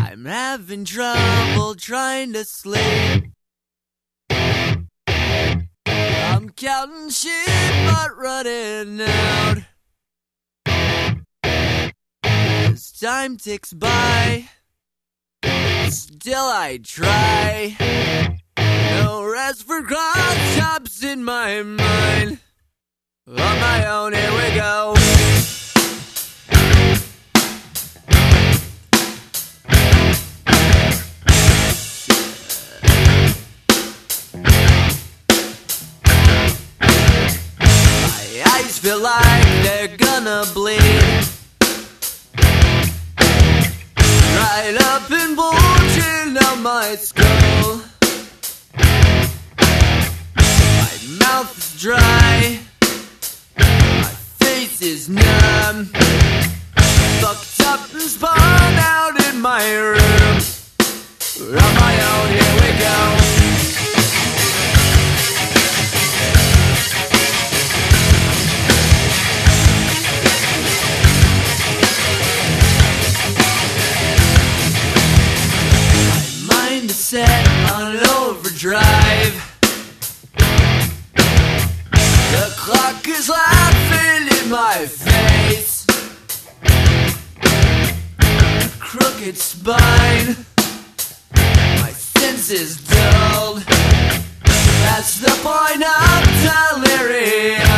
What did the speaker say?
I'm having trouble trying to sleep. I'm counting sheep but running out. As time ticks by, still I try. No rest for cross-tops in my mind. On my own, here we go. My eyes feel like they're gonna bleed. Right up and bulging out my skull. My mouth is dry. My face is numb. Fucked up and spun out in my room. On my own, here we go. Set on overdrive. The clock is laughing in my face. Crooked spine. My senses dulled. That's the point of delirium.